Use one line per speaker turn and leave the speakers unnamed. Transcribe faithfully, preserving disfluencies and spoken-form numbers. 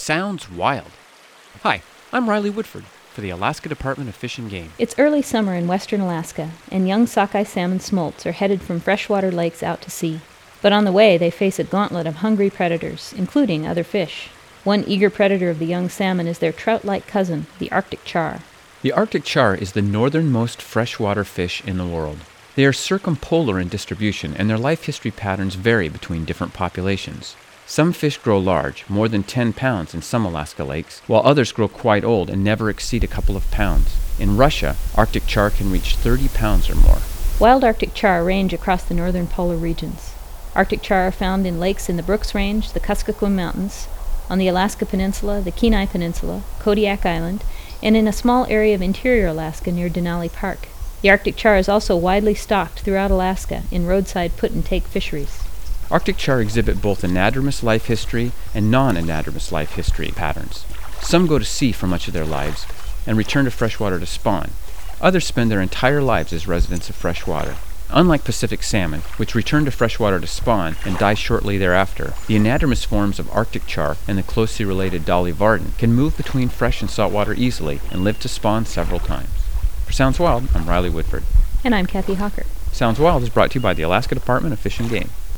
Sounds wild. Hi, I'm Riley Woodford for the Alaska Department of Fish and Game.
It's early summer in western Alaska, and young sockeye salmon smolts are headed from freshwater lakes out to sea. But on the way, they face a gauntlet of hungry predators, including other fish. One eager predator of the young salmon is their trout-like cousin, the Arctic char.
The Arctic char is the northernmost freshwater fish in the world. They are circumpolar in distribution, and their life history patterns vary between different populations. Some fish grow large, more than ten pounds in some Alaska lakes, while others grow quite old and never exceed a couple of pounds. In Russia, Arctic char can reach thirty pounds or more.
Wild Arctic char range across the northern polar regions. Arctic char are found in lakes in the Brooks Range, the Kuskokwim Mountains, on the Alaska Peninsula, the Kenai Peninsula, Kodiak Island, and in a small area of interior Alaska near Denali Park. The Arctic char is also widely stocked throughout Alaska in roadside put-and-take fisheries.
Arctic char exhibit both anadromous life history and non-anadromous life history patterns. Some go to sea for much of their lives and return to freshwater to spawn. Others spend their entire lives as residents of freshwater. Unlike Pacific salmon, which return to freshwater to spawn and die shortly thereafter, the anadromous forms of Arctic char and the closely related Dolly Varden can move between fresh and saltwater easily and live to spawn several times. For Sounds Wild, I'm Riley Woodford.
And I'm Kathy Hawker.
Sounds Wild is brought to you by the Alaska Department of Fish and Game.